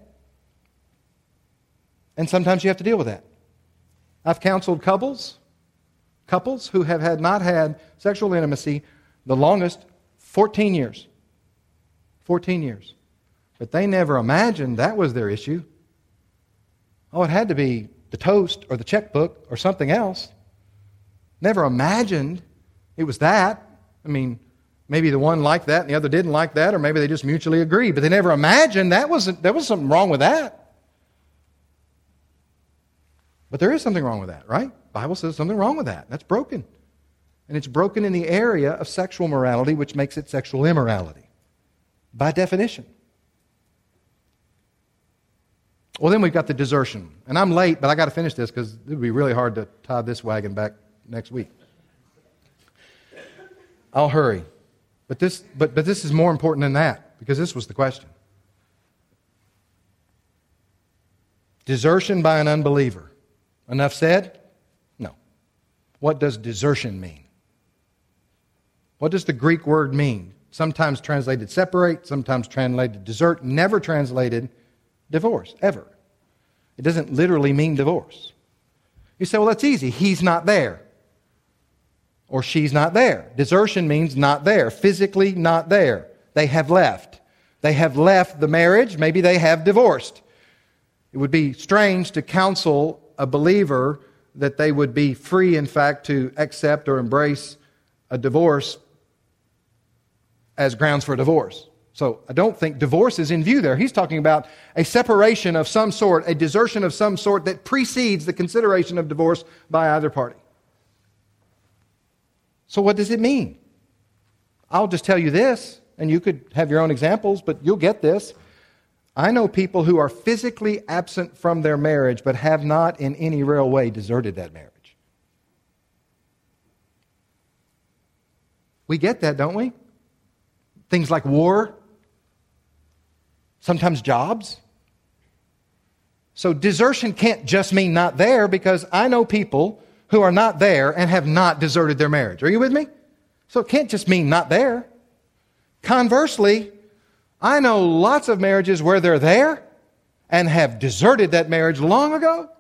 And sometimes you have to deal with that. I've counseled couples, couples who have had not had sexual intimacy the longest, fourteen years. fourteen years. But they never imagined that was their issue. Oh, it had to be the toast or the checkbook or something else. Never imagined it was that. I mean, maybe the one liked that and the other didn't like that, or maybe they just mutually agreed. But they never imagined that wasn't, there was something wrong with that. But there is something wrong with that, right? The Bible says something wrong with that. That's broken. And it's broken in the area of sexual morality, which makes it sexual immorality, by definition. Well, then we've got the desertion. And I'm late, but I got to finish this because it would be really hard to tie this wagon back next week. I'll hurry. But this, but, but this is more important than that, because this was the question. Desertion by an unbeliever. Enough said? No. What does desertion mean? What does the Greek word mean? Sometimes translated separate, sometimes translated desert, never translated divorce, ever. It doesn't literally mean divorce. You say, well, that's easy. He's not there. Or she's not there. Desertion means not there, physically not there. They have left. They have left the marriage. Maybe they have divorced. It would be strange to counsel a believer that they would be free, in fact, to accept or embrace a divorce as grounds for a divorce. So I don't think divorce is in view there. He's talking about a separation of some sort, a desertion of some sort that precedes the consideration of divorce by either party. So what does it mean? I'll just tell you this, and you could have your own examples, but you'll get this. I know people who are physically absent from their marriage but have not in any real way deserted that marriage. We get that, don't we? Things like war, sometimes jobs. So desertion can't just mean not there, because I know people who are not there and have not deserted their marriage. Are you with me? So it can't just mean not there. Conversely, I know lots of marriages where they're there and have deserted that marriage long ago.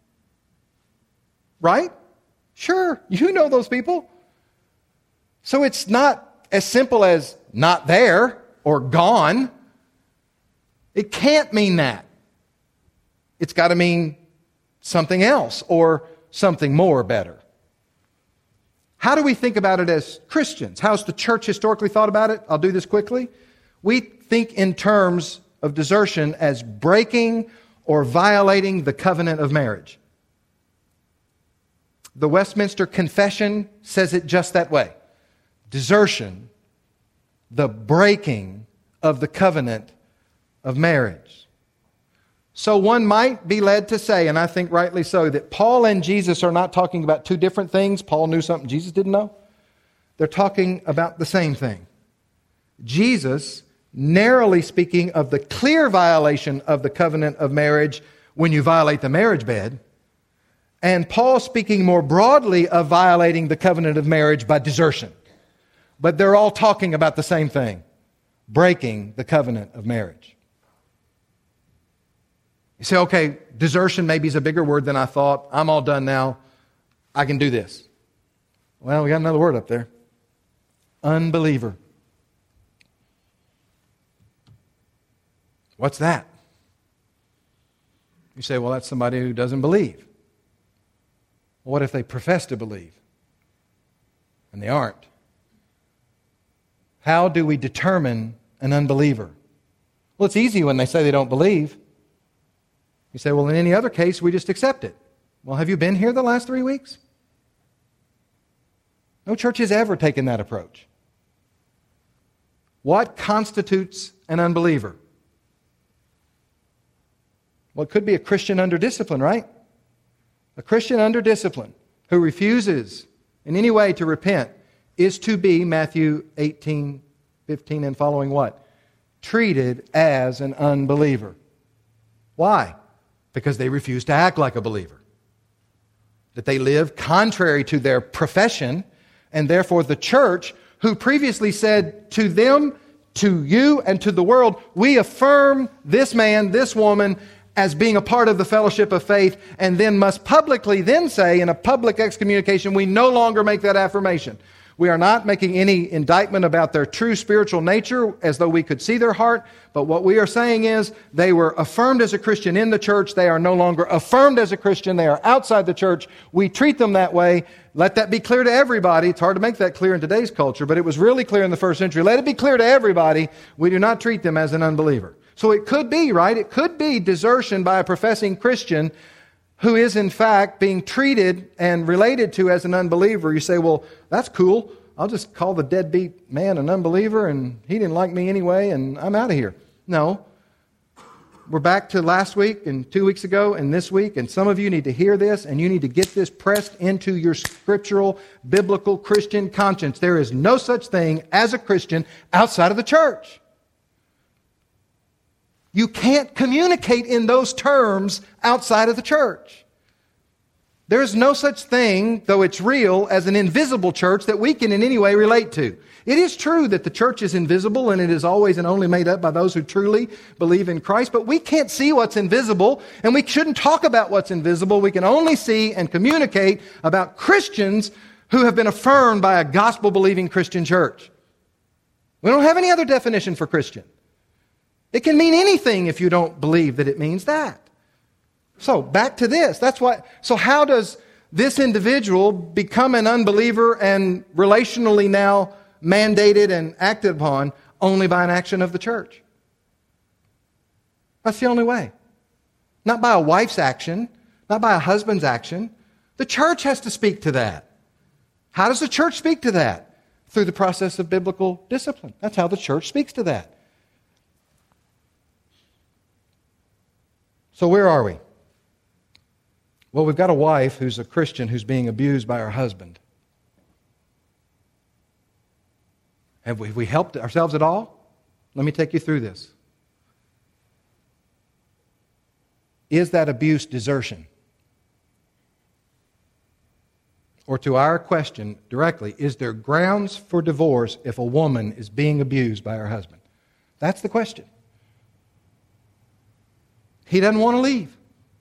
Right? Sure, you know those people. So it's not as simple as not there or gone. It can't mean that. It's got to mean something else or something more better. How do we think about it as Christians? How's the church historically thought about it? I'll do this quickly. We think in terms of desertion as breaking or violating the covenant of marriage. The Westminster Confession says it just that way. Desertion, the breaking of the covenant of marriage. So one might be led to say, and I think rightly so, that Paul and Jesus are not talking about two different things. Paul knew something Jesus didn't know. They're talking about the same thing. Jesus, narrowly speaking of the clear violation of the covenant of marriage when you violate the marriage bed, and Paul speaking more broadly of violating the covenant of marriage by desertion. But they're all talking about the same thing, breaking the covenant of marriage. You say, okay, desertion maybe is a bigger word than I thought. I'm all done now. I can do this. Well, we got another word up there. Unbeliever. What's that? You say, well, that's somebody who doesn't believe. Well, what if they profess to believe and they aren't? How do we determine an unbeliever? Well, it's easy when they say they don't believe. You say, well, in any other case, we just accept it. Well, have you been here the last three weeks? No church has ever taken that approach. What constitutes an unbeliever? Well, it could be a Christian under discipline, right? A Christian under discipline who refuses in any way to repent is to be, Matthew eighteen, fifteen and following what? Treated as an unbeliever. Why? Because they refuse to act like a believer. That they live contrary to their profession, and therefore the church, who previously said to them, to you, and to the world, we affirm this man, this woman, as being a part of the fellowship of faith, and then must publicly then say in a public excommunication, we no longer make that affirmation. We are not making any indictment about their true spiritual nature as though we could see their heart, but what we are saying is they were affirmed as a Christian in the church. They are no longer affirmed as a Christian. They are outside the church. We treat them that way. Let that be clear to everybody. It's hard to make that clear in today's culture, but it was really clear in the first century. Let it be clear to everybody. We do not treat them as an unbeliever. So it could be, right? It could be desertion by a professing Christian who is in fact being treated and related to as an unbeliever, you say, well, that's cool. I'll just call the deadbeat man an unbeliever and he didn't like me anyway and I'm out of here. No. We're back to last week and two weeks ago and this week, and some of you need to hear this and you need to get this pressed into your scriptural, biblical, Christian conscience. There is no such thing as a Christian outside of the church. You can't communicate in those terms outside of the church. There is no such thing, though it's real, as an invisible church that we can in any way relate to. It is true that the church is invisible and it is always and only made up by those who truly believe in Christ, but we can't see what's invisible and we shouldn't talk about what's invisible. We can only see and communicate about Christians who have been affirmed by a gospel-believing Christian church. We don't have any other definition for Christian. It can mean anything if you don't believe that it means that. So, back to this. That's why. So how does this individual become an unbeliever and relationally now mandated and acted upon? Only by an action of the church. That's the only way. Not by a wife's action, not by a husband's action. The church has to speak to that. How does the church speak to that? Through the process of biblical discipline. That's how the church speaks to that. So where are we? Well, we've got a wife who's a Christian who's being abused by her husband. Have we, have we helped ourselves at all? Let me take you through this. Is that abuse desertion? Or to our question directly, is there grounds for divorce if a woman is being abused by her husband? That's the question. He doesn't want to leave.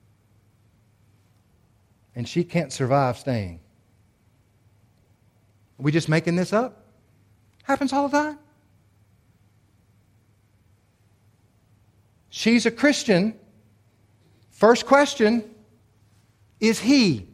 And she can't survive staying. Are we just making this up? Happens all the time. She's a Christian. First question, is he?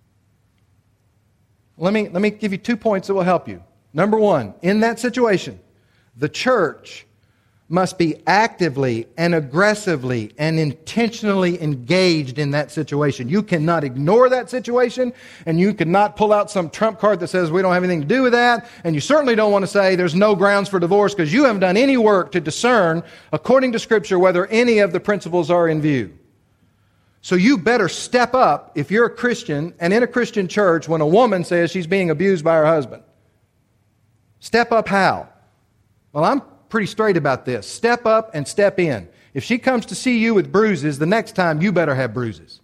Let me, let me give you two points that will help you. Number one, in that situation, the church must be actively and aggressively and intentionally engaged in that situation. You cannot ignore that situation, and you cannot pull out some trump card that says we don't have anything to do with that, and you certainly don't want to say there's no grounds for divorce because you haven't done any work to discern, according to Scripture, whether any of the principles are in view. So you better step up if you're a Christian and in a Christian church when a woman says she's being abused by her husband. Step up how? Well, I'm pretty straight about this. Step up and step in. If she comes to see you with bruises, the next time you better have bruises.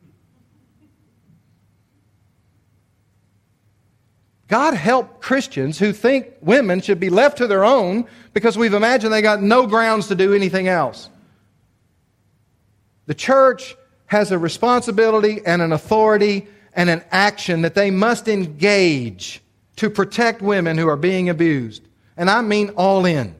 God help Christians who think women should be left to their own because we've imagined they got no grounds to do anything else. The church has a responsibility and an authority and an action that they must engage to protect women who are being abused. And I mean all in.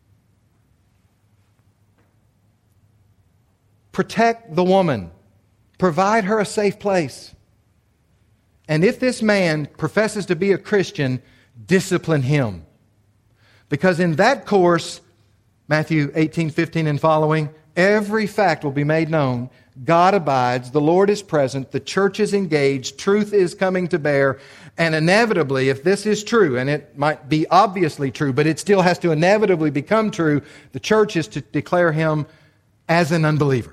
Protect the woman. Provide her a safe place. And if this man professes to be a Christian, discipline him. Because in that course, Matthew eighteen fifteen and following, every fact will be made known. God abides, the Lord is present, the church is engaged, truth is coming to bear, and inevitably, if this is true, and it might be obviously true, but it still has to inevitably become true, the church is to declare him as an unbeliever.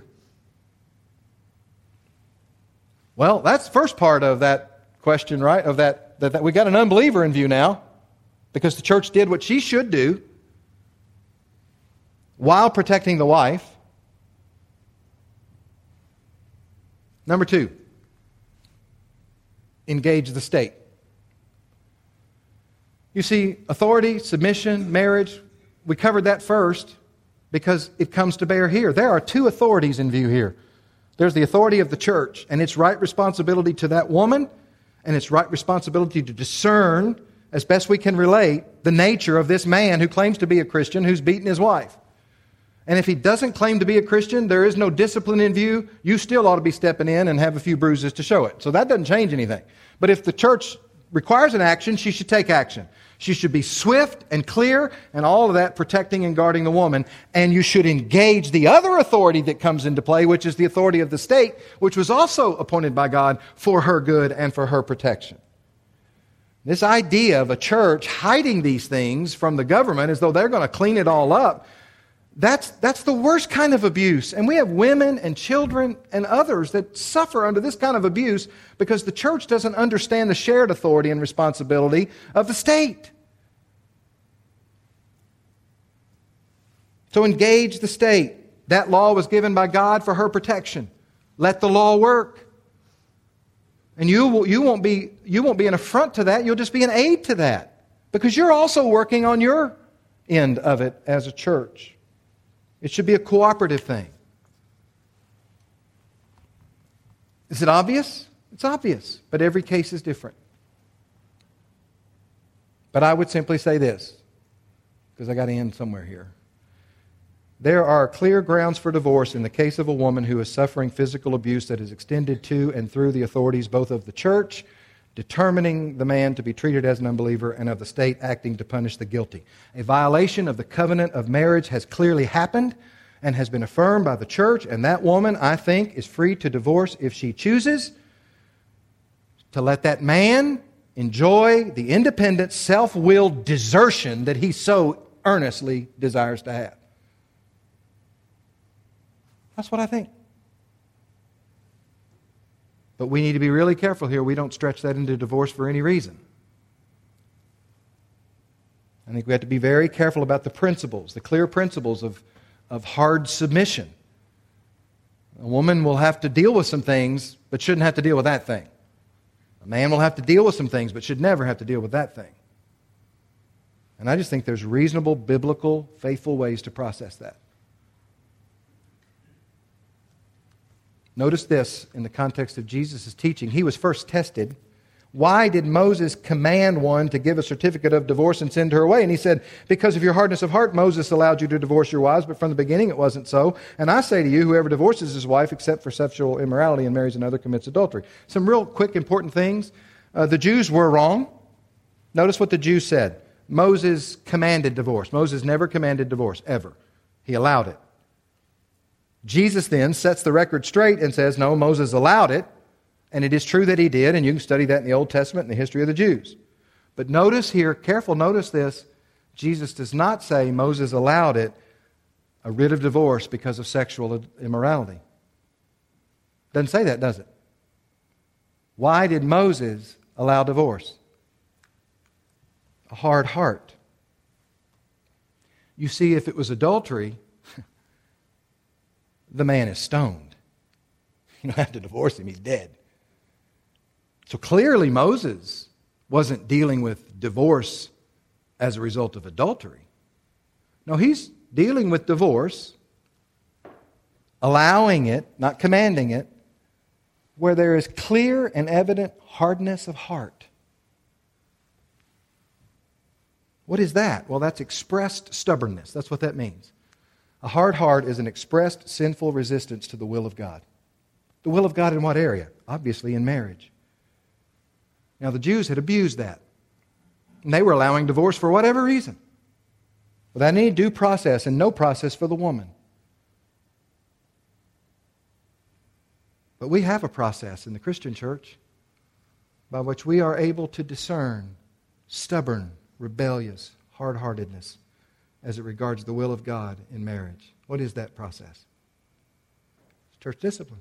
Well, that's the first part of that question, right? Of that, that, that we got an unbeliever in view now because the church did what she should do while protecting the wife. Number two, engage the state. You see, authority, submission, marriage, we covered that first because it comes to bear here. There are two authorities in view here. There's the authority of the church and its right responsibility to that woman and its right responsibility to discern, as best we can relate, the nature of this man who claims to be a Christian who's beaten his wife. And if he doesn't claim to be a Christian, there is no discipline in view, you still ought to be stepping in and have a few bruises to show it. So that doesn't change anything. But if the church requires an action, she should take action. She should be swift and clear, and all of that protecting and guarding the woman. And you should engage the other authority that comes into play, which is the authority of the state, which was also appointed by God for her good and for her protection. This idea of a church hiding these things from the government as though they're going to clean it all up, that's, that's the worst kind of abuse. And we have women and children and others that suffer under this kind of abuse because the church doesn't understand the shared authority and responsibility of the state. So engage the state. That law was given by God for her protection. Let the law work. And you, will, you, won't be, you won't be an affront to that. You'll just be an aid to that. Because you're also working on your end of it as a church. It should be a cooperative thing. Is it obvious? It's obvious, but every case is different. But I would simply say this, because I got to end somewhere here. There are clear grounds for divorce in the case of a woman who is suffering physical abuse that is extended to and through the authorities both of the church, determining the man to be treated as an unbeliever, and of the state acting to punish the guilty. A violation of the covenant of marriage has clearly happened and has been affirmed by the church, and that woman, I think, is free to divorce if she chooses to let that man enjoy the independent, self-willed desertion that he so earnestly desires to have. That's what I think. But we need to be really careful here. We don't stretch that into divorce for any reason. I think we have to be very careful about the principles, the clear principles of, of hard submission. A woman will have to deal with some things, but shouldn't have to deal with that thing. A man will have to deal with some things, but should never have to deal with that thing. And I just think there's reasonable, biblical, faithful ways to process that. Notice this in the context of Jesus' teaching. He was first tested. Why did Moses command one to give a certificate of divorce and send her away? And he said, because of your hardness of heart, Moses allowed you to divorce your wives, but from the beginning it wasn't so. And I say to you, whoever divorces his wife except for sexual immorality and marries another commits adultery. Some real quick important things. Uh, the Jews were wrong. Notice what the Jews said. Moses commanded divorce. Moses never commanded divorce, ever. He allowed it. Jesus then sets the record straight and says, no, Moses allowed it, and it is true that he did, and you can study that in the Old Testament and the history of the Jews. But notice here, careful, notice this, Jesus does not say Moses allowed it, a writ of divorce because of sexual immorality. Doesn't say that, does it? Why did Moses allow divorce? A hard heart. You see, if it was adultery, the man is stoned. You don't have to divorce him, he's dead. So clearly Moses wasn't dealing with divorce as a result of adultery. No, he's dealing with divorce, allowing it, not commanding it, where there is clear and evident hardness of heart. What is that? Well, that's expressed stubbornness. That's what that means. A hard heart is an expressed sinful resistance to the will of God. The will of God in what area? Obviously in marriage. Now the Jews had abused that. And they were allowing divorce for whatever reason. Without any due process and no process for the woman. But we have a process in the Christian church by which we are able to discern stubborn, rebellious, hard-heartedness as it regards the will of God in marriage. What is that process? It's church discipline.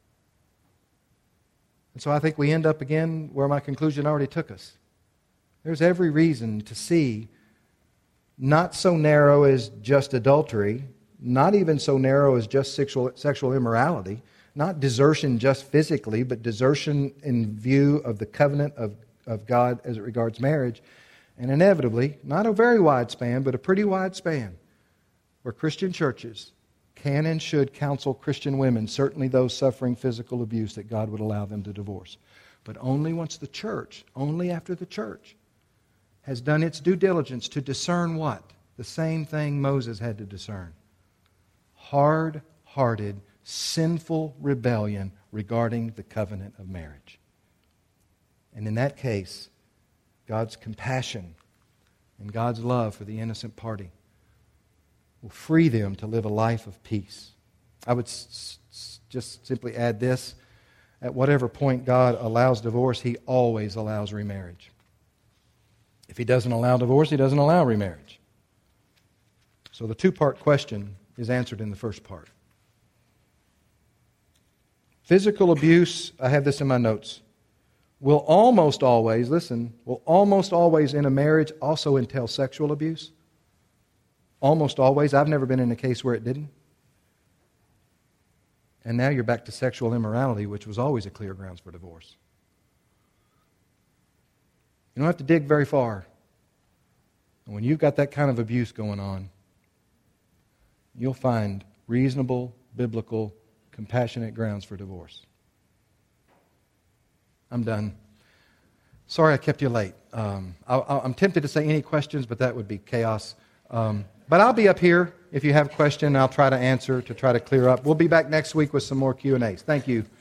And so I think we end up again where my conclusion already took us. There's every reason to see not so narrow as just adultery, not even so narrow as just sexual, sexual immorality, not desertion just physically, but desertion in view of the covenant of, of God as it regards marriage. And inevitably, not a very wide span, but a pretty wide span, where Christian churches can and should counsel Christian women, certainly those suffering physical abuse, that God would allow them to divorce. But only once the church, only after the church, has done its due diligence to discern what? The same thing Moses had to discern. Hard-hearted, sinful rebellion regarding the covenant of marriage. And in that case, God's compassion and God's love for the innocent party will free them to live a life of peace. I would s- s- just simply add this. At whatever point God allows divorce, He always allows remarriage. If He doesn't allow divorce, He doesn't allow remarriage. So the two-part question is answered in the first part. Physical abuse, I have this in my notes, will almost always, listen, will almost always in a marriage also entail sexual abuse. Almost always. I've never been in a case where it didn't. And now you're back to sexual immorality, which was always a clear grounds for divorce. You don't have to dig very far. And when you've got that kind of abuse going on, you'll find reasonable, biblical, compassionate grounds for divorce. I'm done. Sorry I kept you late. Um, I, I'm tempted to say any questions, but that would be chaos. Um, but I'll be up here. If you have a question, I'll try to answer to try to clear up. We'll be back next week with some more Q and A's. Thank you.